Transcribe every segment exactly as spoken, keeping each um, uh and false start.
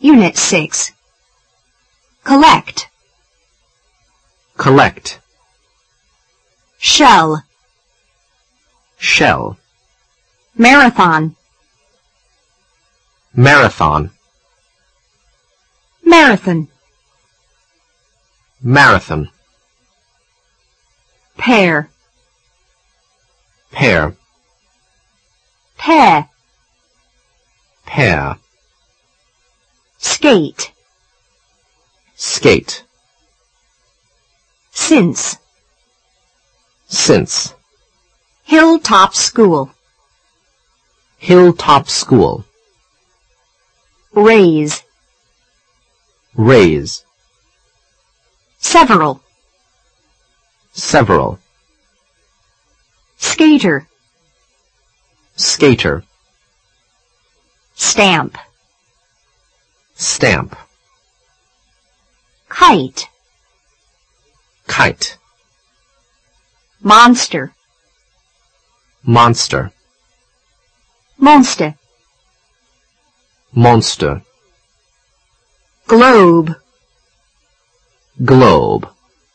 Unit six. Collect. Collect. Shell. Shell. Marathon. Marathon. Marathon. Marathon. Pair. Pair. Pair. Pair. Skate. Skate. Since. Since. Hilltop School. Hilltop School. Raise. Raise. Several. Several. Skater. Skater. Stamp. Stamp. Kite. Kite. Monster. Monster. Monster. Monster. Globe. Globe.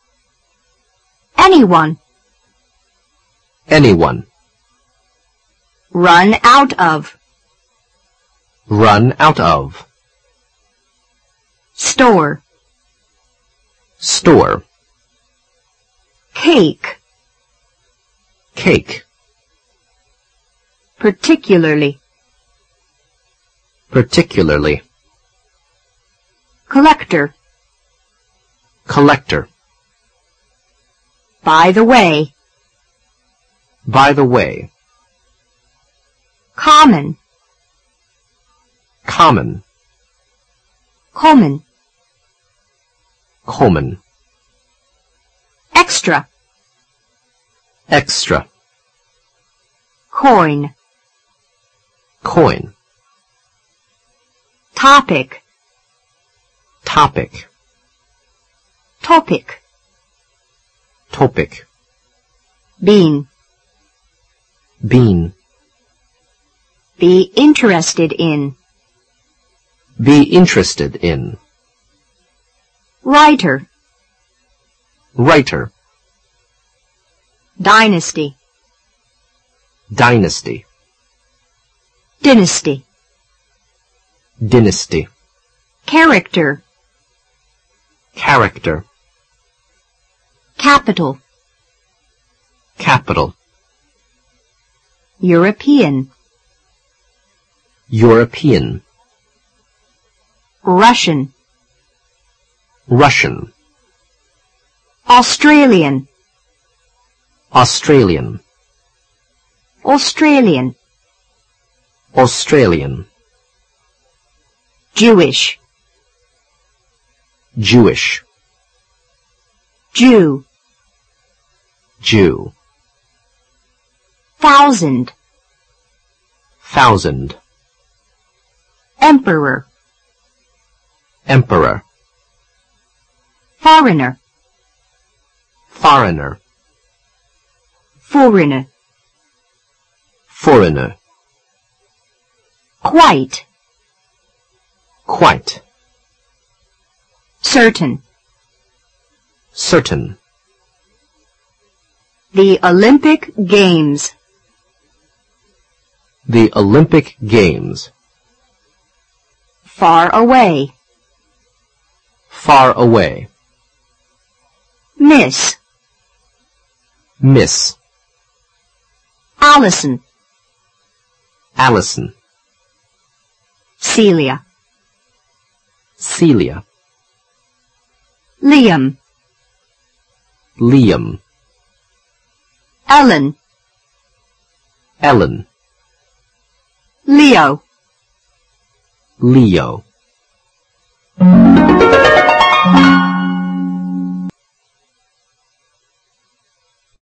Anyone. Anyone. Run out of. Run out of. Store. Store. Cake. Cake. Particularly. Particularly. Collector. Collector. By the way. By the way. Common. Common. Common. Common. Extra. Extra. Coin. Coin. Topic. Topic. Topic. Topic. Bean. Bean. Be interested in. Be interested in. Writer. Writer. Dynasty. Dynasty. Dynasty. Dynasty. Character. Character. Capital. Capital. European. European. Russian. Russian. Australian. Australian. Australian. Australian. Jewish. Jewish. Jew. Jew. Thousand. Thousand. Emperor. Emperor. Foreigner. Foreigner. Foreigner. Foreigner. Quite. Quite. Certain. Certain. The Olympic Games. The Olympic Games. Far away. Far away. Miss. Miss. Allison. Allison. Celia. Celia. Liam. Liam. Ellen. Ellen. Leo. Leo.